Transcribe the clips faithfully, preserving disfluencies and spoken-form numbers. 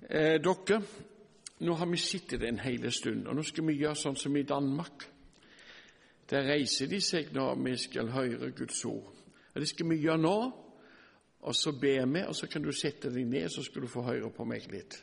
Eh, dere, nå har vi sittet en hele stund, og nå skal vi gjøre sånn som i Danmark. Der reiser de seg når vi skal høre Guds ord. Og det skal vi gjøre nå, og så ber vi, og så kan du sette deg ned, så skal du få høre på meg litt.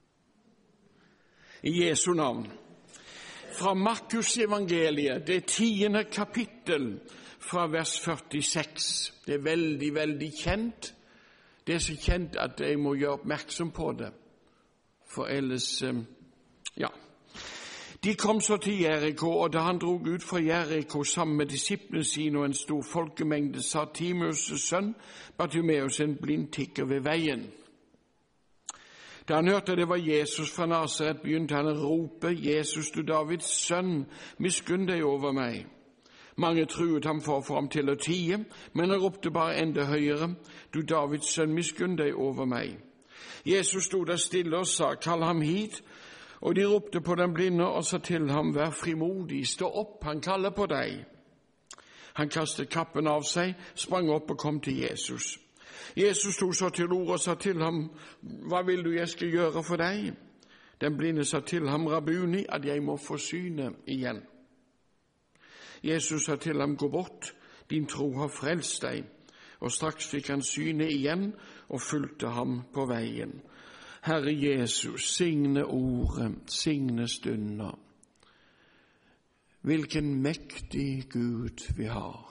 I Jesu navn. Fra Markus evangeliet, det tiende kapittel, fra vers førtiseks. Det er veldig, veldig kjent. Det er så kjent at jeg må gjøre oppmerksom på det. For ellers, ja. De kom så til Jericho, og da han drog ut fra Jericho sammen med disiplene sine og en stor folkemengde, sa Timeus' sønn, Bartimeus, en blind tigger ved veien. Da han hørte det var Jesus fra Nazaret, begynte han å rope, Jesus, du Davids sønn, miskunn deg over meg. Mange truet ham for å få ham til å tie, men han ropte bare enda høyere, du Davids sønn, miskunn deg over meg. Jesus stod der stille og sa, kall ham hit, og de ropte på den blinde og sa til ham, vær frimodig, stå opp, han kaller på deg. Han kastet kappen av seg, sprang opp og kom til Jesus. Jesus stod så til ord og sa til ham, hva vil du jeg skal gjøre for deg? Den blinde sa til ham, Rabuni, at jeg må få syne igjen. Jesus sa til ham, gå bort, din tro har frelst deg. Og straks fikk han syne igjen og fulgte ham på veien. Herre Jesus, signe ordet, signe stunder. Hvilken mektig Gud vi har.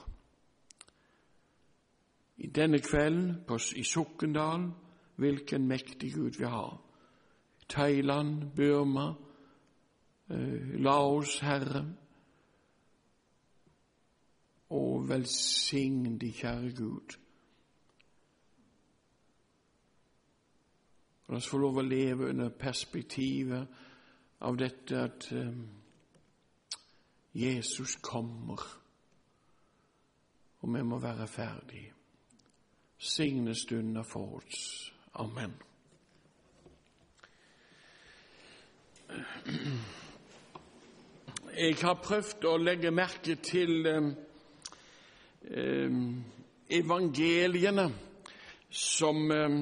I denne kvelden på, i Sokndal, hvilken mektig Gud vi har. Thailand, Burma, eh, Laos, Herre. Og velsign de, kjære Gud. La oss få lov å leve under perspektivet av dette at um, Jesus kommer, og vi må være ferdige. Signe stunder for oss. Amen. Jeg har prøvd å legge merke til um, um, evangeliene som um,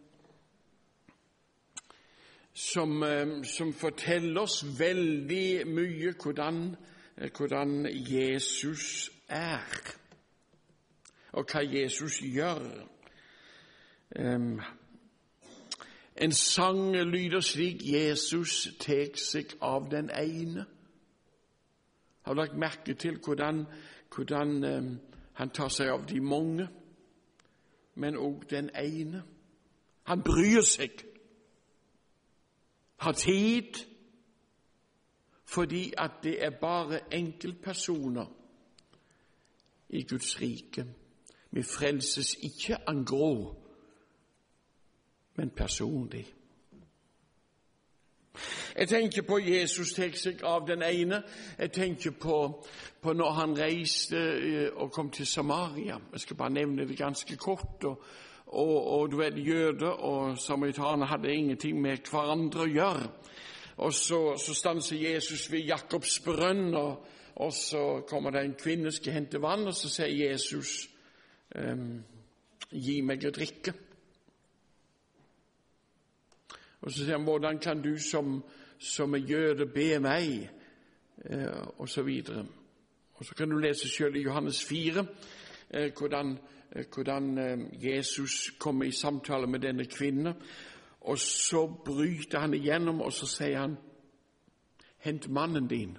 Som, som forteller oss veldig mye hvordan, hvordan Jesus er, og hva Jesus gjør. Um, en sang lyder slik, Jesus tek seg av den ene. Har du lagt merke til hvordan, hvordan um, han tar seg av de mange, men også den ene? Han bryr seg. Har tid, fordi at det er bare enkeltpersoner i Guds rike. Vi frelses ikke en grå, men personlig. Jeg tenker på Jesus tek seg av den ene. Jeg tenker på, på når han reiste og kom til Samaria. Jeg skal bare nevne det ganske kort, og Og, og du vet, jøder og samaritaner hadde ingenting med hverandre å gjøre. Og så, så stanser Jesus ved Jakobs brønn, og, og så kommer det en kvinne som skal hente vann, og så sier Jesus, um, gi meg å drikke. Og så sier han, hvordan kan du som, som er jøde be meg? Uh, og så videre. Og så kan du lese selv i Johannes fire, uh, hvordan hvordan Jesus kommer i samtale med denne kvinnen, og så bryter han igjennom, og så sier han, hent mannen din.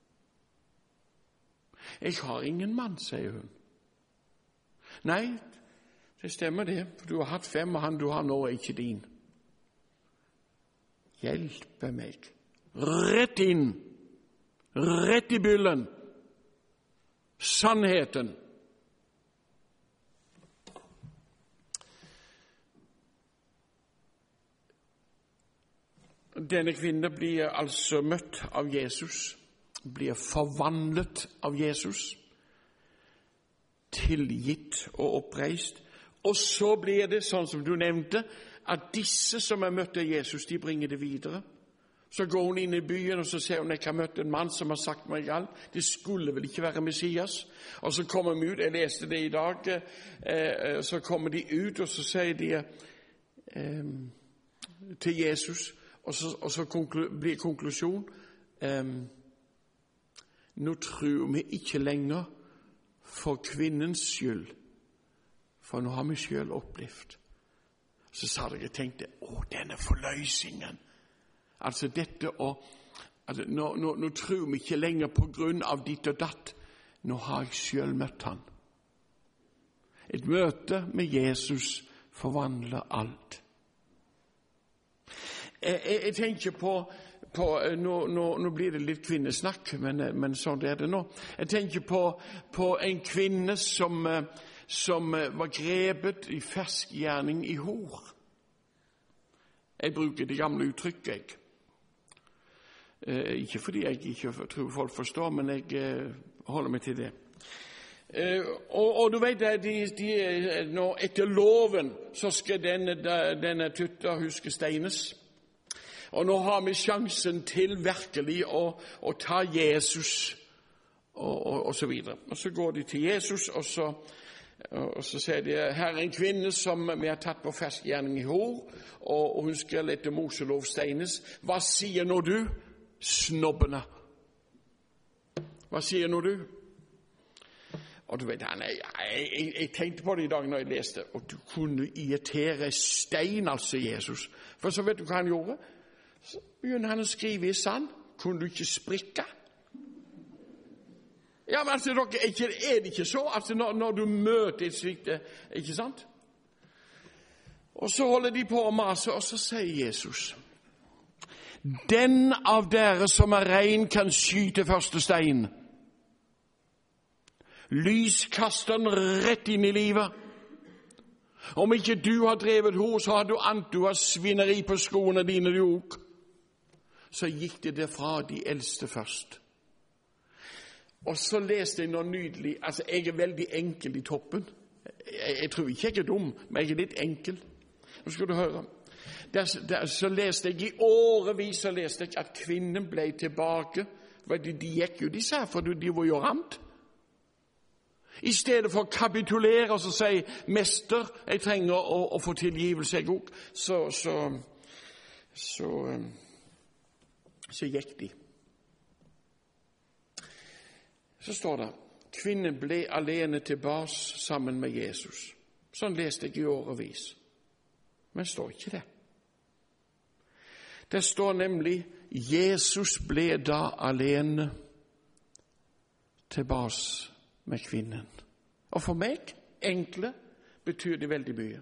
Jeg har ingen mann, sier hun. Nei, det stemmer det, for du har hatt fem, og han du har nå er ikke din. Hjelpe meg. Rett inn. Rett i byllen. Sannheten. Denne kvinnen blir altså møtt av Jesus, blir forvandlet av Jesus, tilgitt og oppreist. Og så blir det, sånn som du nevnte, at disse som er møtt av Jesus, de bringer det videre. Så går hun inn i byen, og så ser hun, jeg har møtt en mann som har sagt meg alt. Det skulle vel ikke være Messias. Og så kommer de ut, jeg leste det i dag, eh, så kommer de ut, og så sier de, eh, til Jesus, og så, og så konklu, blir konklusjon um, nå tror vi ikke lenger for kvinnens skyld, for nå har vi selv opplevd. Så sa jeg, jeg tenkte, å, denne forløsningen, altså dette å, altså, nå, nå, nå tror vi ikke lenger på grunn av ditt og datt, nå har jeg selv møtt han. Et møte med Jesus forvandler alt. Jeg, jeg, jeg tenker på, på nå, nå, nå blir det litt kvinnesnakk, men, men sånn er det nå. Jeg tenker på, på en kvinne som, som var grepet i fersk gjerning i hor. Jeg bruker det gamle uttrykket, jeg. Eh, ikke fordi jeg ikke tror folk forstår, men jeg eh, holder meg til det. Eh, og, og du vet, de, de, nå, etter loven så skal denne, denne tutta huske steines. Og nå har vi sjansen til virkelig å, å ta Jesus og, og, og så videre. Og så går de til Jesus, og så, og så sier de, her er en kvinne som vi har tatt på fersk gjerning i hor, og, og hun skal etter Moselov steines. Hva sier nå du? Snobbene. Hva sier nå du? Og du vet, jeg, jeg, jeg tenkte på det i dag når jeg leste, og du kunne irritere stein, altså Jesus. For så vet du hva han gjorde? Så begynner han å skrive i sand. Kunne du ikke sprikke? Ja, men altså, dere, er, ikke, er det ikke så? Altså, når, når du møter et slikt, ikke sant? Og så holder de på å mase, og så sier Jesus, den av dere som er rein kan skyte første stein. Lys kaster den rett inn i livet. Om ikke du har drevet hos, så har du ant, du har svineri på skoene dine, du også. Så gikk det derfra de eldste først. Og så leste jeg noe nydelig, altså jeg er veldig enkel i toppen. Jeg, jeg tror ikke jeg er dum, men jeg er litt enkel. Nå skal du høre. Der, der, så leste jeg i årevis, så leste jeg at kvinnen ble tilbake. De, de gikk jo, de sa, for de var jo ramt. I stedet for å kapitulere og så si, mester, jeg trenger å, å få tilgivelse, jeg også, så, så, så, så gikk de. Så står det, kvinnen ble alene tilbake sammen med Jesus. Sånn leste jeg i årevis. Men det står ikke det. Det står nemlig, Jesus ble da alene tilbake med kvinnen. Og for meg, enkle, betyr det veldig mye.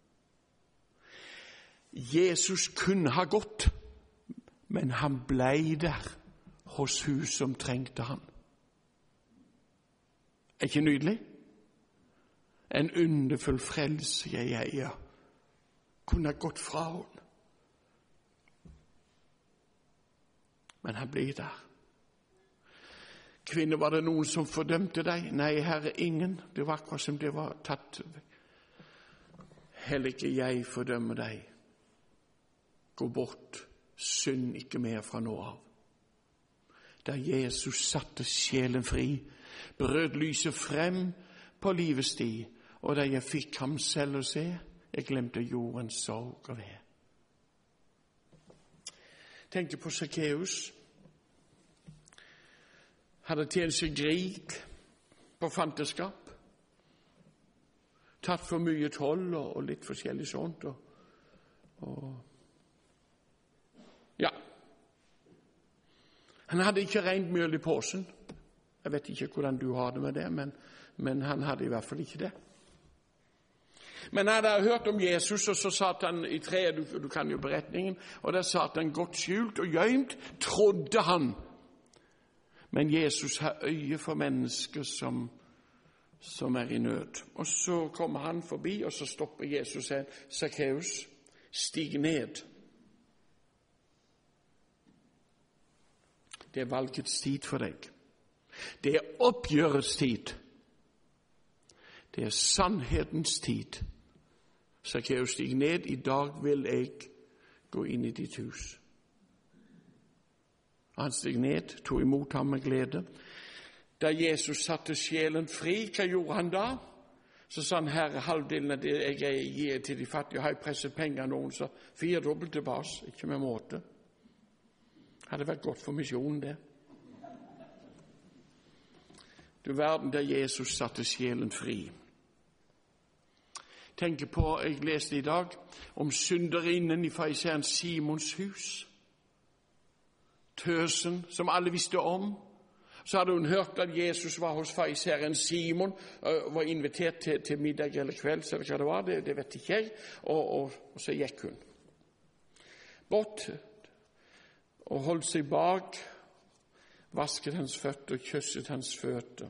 Jesus kunne ha gått, men han ble der hos hun som trengte han. Er ikke nydelig? En underfull frelse jeg eier. Kunne ha gått fra henne. Men han ble der. Kvinner, var det noen som fordømte deg? Nei, Herre, ingen. Det var akkurat som det var tatt. Heller ikke jeg fordømmer deg. Gå bort, synd ikke mer fra nå av. Da Jesus satte sjelen fri, brød lyset frem på livets sti, og da jeg fikk ham selv å se, jeg glemte jordens sorg og ved. Tenkte på Zacchaeus. Hadde tjent seg rik på fanteskap. Tatt for mye toll og, og litt forskjellig sånt. Og, og ja. Han hadde ikke rent mjøl i posen. Jeg vet ikke hvordan du har det med det, men, men han hadde i hvert fall ikke det. Men han hadde hørt om Jesus, og så satt han i treet, du, du kan jo beretningen, og der satt han godt skjult og gjømt, trodde han. Men Jesus har øye for mennesker som, som er i nød. Og så kommer han forbi, og så stopper Jesus her. Zacchaeus, stig ned. Det er valgets tid for deg. Det er oppgjørets tid. Det er sannhetens tid. Zacchaeus, stig ned. I dag vil jeg gå inn i ditt hus. Han steg ned, tog imot ham med glede. Da Jesus satte sjelen fri, hva gjorde han da? Så sa han, herre, halvdelen av det jeg gir til de fattige, har jeg presset penger noen, så firedobbelt tilbake, ikke med måte. Hadde vært godt for misjonen, det. Du verden der Jesus satte sjelen fri. Tenker på, jeg leste i dag, om synderinnen i fariseren Simons hus. Tøsen, som alle visste om. Så hadde hun hørt at Jesus var hos fariseren Simon, og var invitert til, til middag eller kveld, så hva det var, det, det vet ikke jeg, og, og, og så gikk hun. Bort, og holdt seg bak, vasket hans føtter, kysset hans føtter.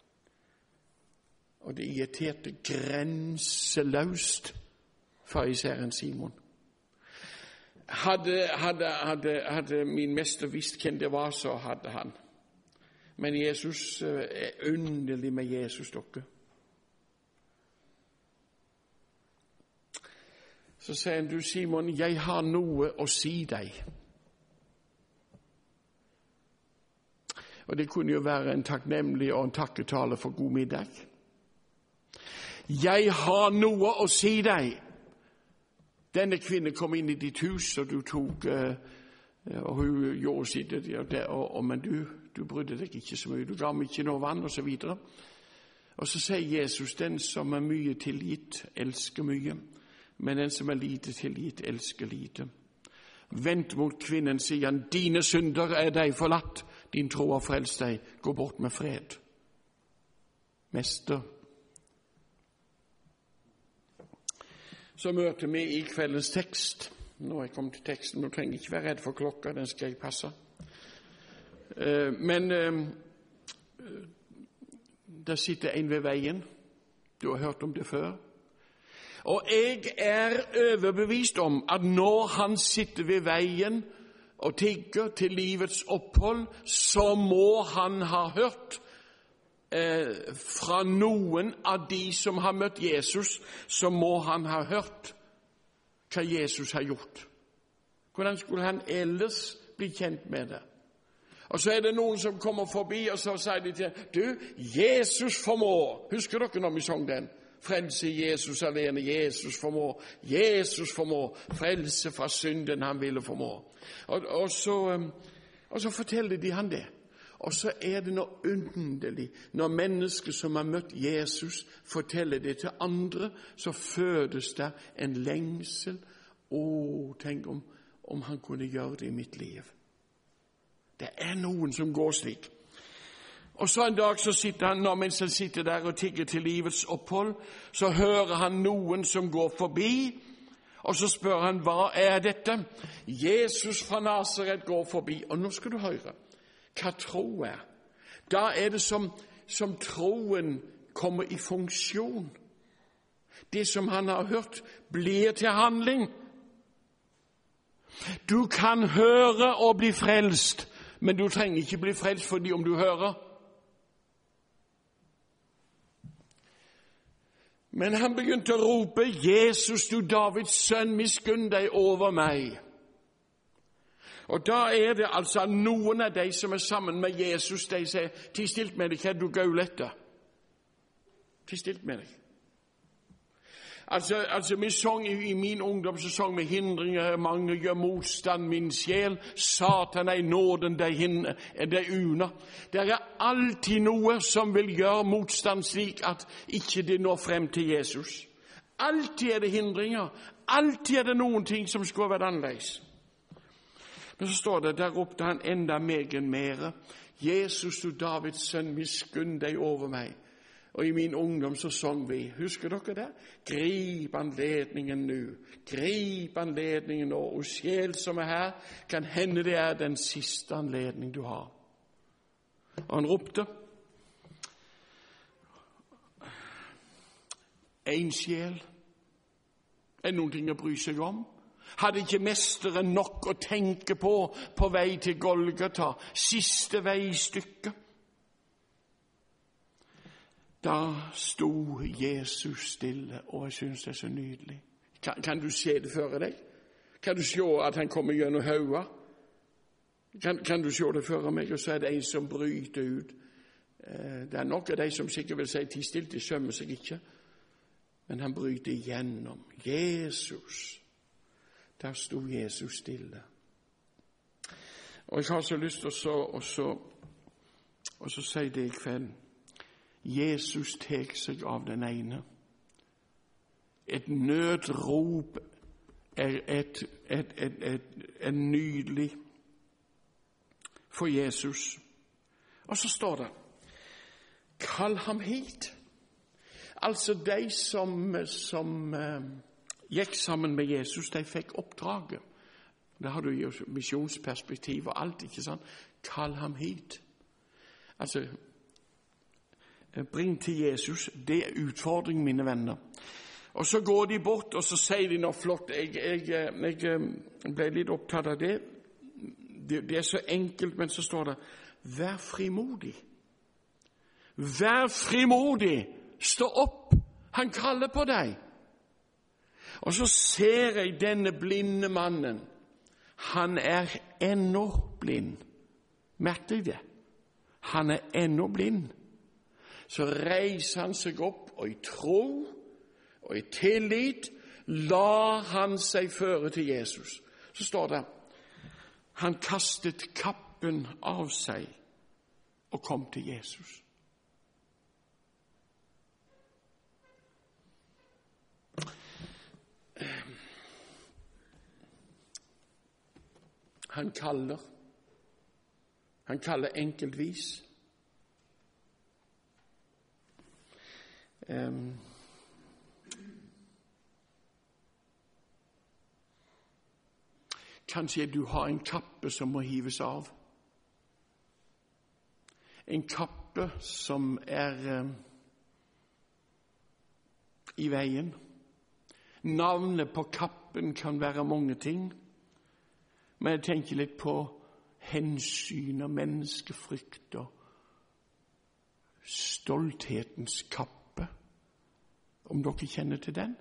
Og det irriterte grenseløst fariseren Simon. Hadde, hadde, hadde, hadde min mester visst hvem det var, så hadde han. Men Jesus er underlig med Jesus, dere. Så sier han, du Simon, jeg har noe å si deg. Og det kunne jo være en takknemlig og en takketale for god middag. Jeg har noe å si deg. Denne kvinnen kom inn i ditt hus, og du tok, og hun gjorde sitt, og, og, men du, du brydde deg ikke så mye, du ga meg ikke noe vann, og så videre. Og så sier Jesus, den som er mye tilgitt, elsker mye, men den som er lite tilgitt, elsker lite. Vent mot kvinnen, sier han, dine synder er deg forlatt, din tro har frelst deg, gå bort med fred. Mester. Så møter vi i kveldens tekst. Nå er jeg kommet til teksten, men du trenger ikke være redd for klokka, den skal jeg passe. Men der sitter en ved veien. Du har hørt om det før. Og jeg er overbevist om at når han sitter ved veien og tigger til livets opphold, så må han ha hørt Eh, fra noen av de som har møtt Jesus, så må han ha hørt hva Jesus har gjort. Hvordan skulle han ellers bli kjent med det? Og så er det noen som kommer forbi, og så sier de til du, Jesus formår. Husker dere når vi sang den? Frelse Jesus alene, Jesus formår. Jesus formår. Frelse fra synden han ville formå. Og, og, så, og så forteller de han det. Og så er det noe underlig når mennesker som har møtt Jesus forteller det til andre, så fødes det en lengsel. Å, tenk om, om han kunne gjøre det i mitt liv. Det er noen som går slik. Og så en dag så sitter han, når mens han sitter der og tigger til livets opphold, så hører han noen som går forbi, og så spør han, hva er dette? Jesus fra Nazaret går forbi, og nå skal du høre. Hva tro er? Da er det som, som troen kommer i funksjon. Det som han har hørt blir til handling. Du kan høre og bli frelst, men du trenger ikke bli frelst fordi om du hører. Men han begynte å rope, Jesus, du Davids sønn, miskunn deg over meg. Og da er det altså noen av de som er sammen med Jesus, de sier, ti stilt med deg, hva du gaulette? Ti stilt med deg. Altså, altså vi sang i, i min ungdom, så sang vi hindringer, mange gjør motstand, min sjel, Satan er i nåden, det er una. Det er alltid noe som vil gjøre motstand slik at ikke det når frem til Jesus. Alltid er det hindringer, alltid er det noen ting som skulle vært annerledes. Men så står det, der ropte han enda megen mere, Jesus, du Davids sønn, miskunn deg over meg. Og i min ungdom så sang vi, husker dere det? Grip anledningen nå, grip anledningen nå, og sjel som er her, kan hende det er den siste anledning du har. Og han ropte, en sjel, er noen ting å bry seg om? Hadde ikke mesteren nok å tenke på på vei til Golgata, siste vei i stykket? Da sto Jesus stille, og jeg synes det er så nydelig. Kan, kan du se det for deg? Kan du se at han kommer gjennom høyre? Kan, kan du se det for meg? Og så er det en som bryter ut. Det er nok av de som sikkert vil si, ti stilt, de skjømmer seg ikke. Men han bryter igjennom. Jesus. Der sto Jesus stille. Og jeg har så lyst til å så, og så, og så si det i kveld. Jesus tek seg av den ene. Et nødrop er et, et, et, et, et nydelig for Jesus. Og så står det, kall ham hit. Altså de som, som uh, gikk sammen med Jesus, de fikk oppdraget. Da har du jo misjonsperspektiv og alt, ikke sant? Kall ham hit. Altså, bring til Jesus, det er utfordring, mine venner. Og så går de bort, og så sier de noe flott. Jeg, jeg, jeg ble litt opptatt av det. det. Det er så enkelt, men så står det, vær frimodig. Vær frimodig. Stå opp. Han kaller på deg. Og så ser jeg denne blinde mannen. Han er ennå blind. Merker jeg det? Han er ennå blind. Så reiser han seg opp, og i tro og i tillit la han seg føre til Jesus. Så står det, han kastet kappen av seg og kom til Jesus. Han kaller. Han kaller enkeltvis. Um, Kanskje du har en kappe som må hives av. En kappe som er um, i veien. Navnet på kappen kan være mange ting. Men jeg tenker litt på hensyn og menneskefrykt og stolthetens kappe. Om dere kjenner til den?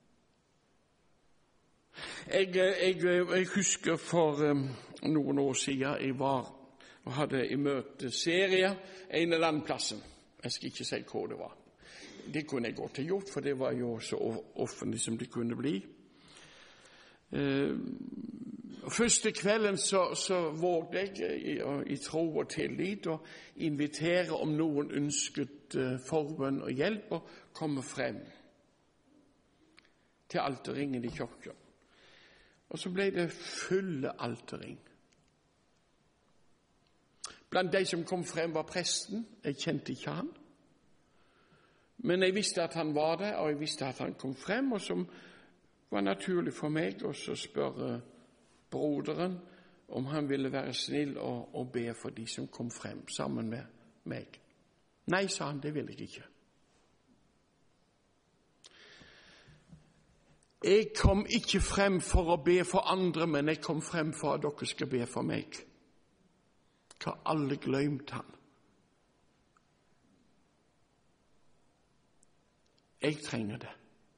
Jeg, jeg, jeg husker for um, noen år siden jeg var og hadde i møte serie en eller annen plassen. Jeg skal ikke si hvor det var. Det kunne jeg godt ha gjort, for det var jo så offentlig som det kunne bli. Uh, første kvelden så, så vågde jeg i, i tro og tillit å invitere om noen ønsket uh, forbønn og hjelp og komme frem til alterringen i kirken. Og så ble det fulle alterring. Blant de som kom frem var presten. Jeg kjente ikke han. Men jeg visste at han var der, og jeg visste at han kom frem, og som var naturlig for meg å spørre broderen om han ville være snill og, og be for de som kom frem sammen med meg. Nei, sa han, det ville jeg ikke. Jeg kom ikke frem for å be for andre, men jeg kom frem for at dere skal be for meg. Hva alle glemt han. Jeg trenger det.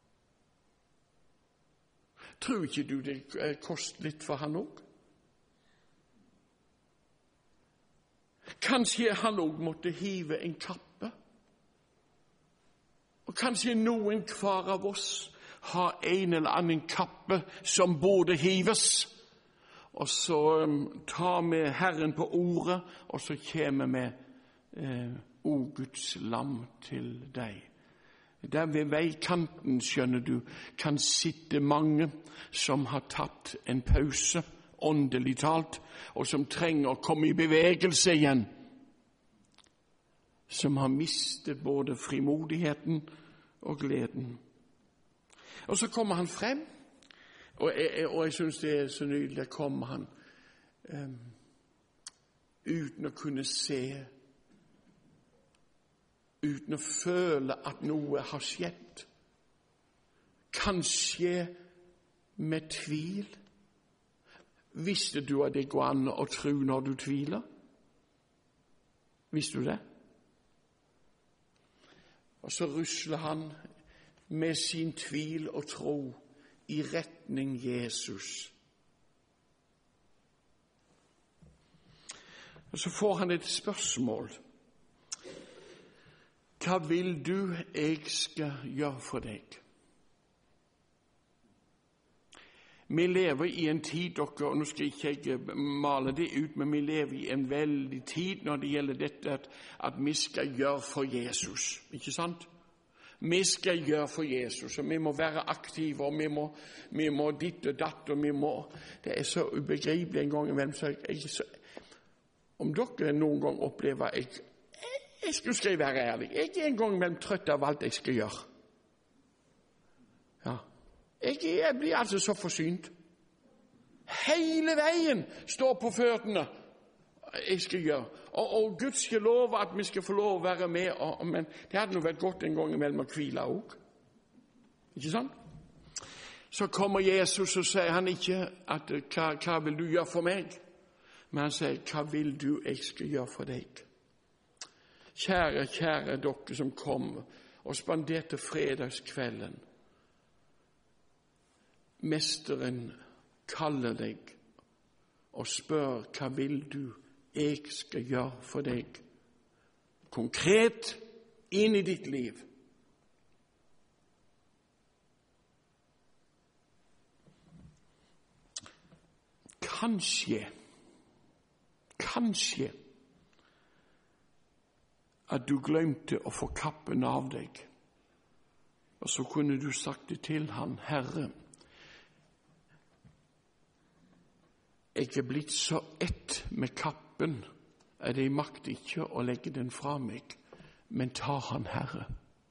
Tror ikke du det koster litt for han også? Kanskje han også måtte hive en kappe. Og kanskje noen hver av oss har en eller annen kappe som burde hives. Og så um, tar vi Herren på ordet, og så kommer vi eh, O Guds lam til deg. Der ved veikanten, skjønner du, kan sitte mange som har tatt en pause, åndelig talt, og som trenger å komme i bevegelse igjen. Som har mistet både frimodigheten og gleden. Og så kommer han frem, og jeg, og jeg synes det er så nydelig, der kommer han um, uten å kunne se, uten å føle at noe har skjedd. Kanskje med tvil. Visste du at det går an å tro når du tviler? Visste du det? Og så rusler han med sin tvil og tro i retning Jesus. Og så får han et spørsmål. Hva vil du jeg skal gjøre for deg? Vi lever i en tid, dere, og nå skal ikke jeg male det ut, men vi lever i en veldig tid når det gjelder dette at, at vi skal gjøre for Jesus, ikke sant? Vi skal gjøre for Jesus, og vi må være aktive, og vi må, vi må ditt og datt, og vi må, det er så ubegripelig en gang imellom, så jeg, jeg, så, om dere noen gang opplever, jeg, jeg, jeg skulle skrive være ærlig, jeg er en gang imellom trøtt av alt jeg skal gjøre. Ja. Jeg, jeg blir altså så forsynt. Hele veien står på føttene jeg skal gjøre. Og, og Gud skal love at vi skal få lov å være med, og, men det hadde nå vært godt en gang imellom å hvile også. Ikke sant? Så kommer Jesus og sier han ikke at hva, hva vil du gjøre for meg? Men han sier, hva vil du jeg skal gjøre for deg? Kjære, kjære dere som kom og spanderte fredagskvelden. Mesteren kaller deg og spør, hva vil du jeg skal gjøre for deg? Konkret inn i ditt liv. Kanskje, kanskje at du glemte å få kappen av deg, og så kunne du sagt det til han, Herre, jeg er blitt så ett med kappen at jeg makter ikke å legge den fra meg, men ta han, Herre.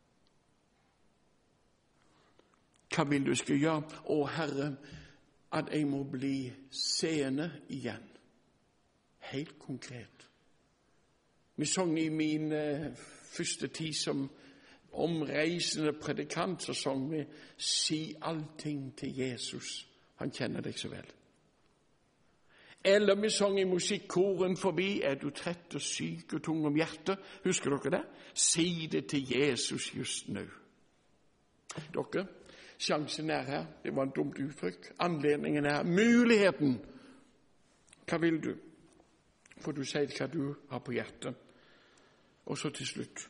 Hva vil du skal gjøre? Å, Herre, at jeg må bli seende igjen. Helt konkret. Vi sang i min uh, første tid som omreisende predikant, så sang vi, si allting til Jesus. Han kjenner deg så vel. Eller vi sang i musikkoren forbi, er du trett og syk og tung om hjertet? Husker dere det? Si det til Jesus just nå. Dere, sjansen er her. Det var en dumt uttrykk. Anledningen er muligheten. Hva vil du? For du sier hva du har på hjertet. Og så til slutt.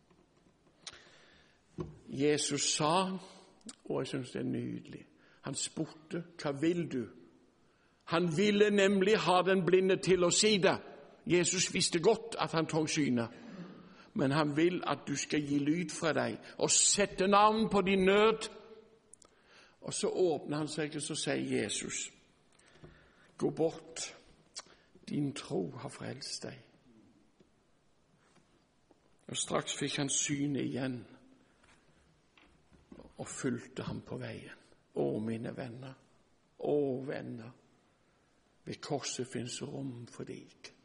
Jesus sa, og jeg synes det er nydelig, han spurte, hva vil du? Han ville nemlig ha den blinde til å si det. Jesus visste godt at han trong synet. Men han vil at du skal gi lyd fra deg og sette navn på din nød. Og så åpner han seg og så sier Jesus, gå bort, din tro har frelst deg. Og straks fikk han synet igjen og fulgte ham på veien. Å, mine venner, å, venner. Ved korset finnes rom for deg.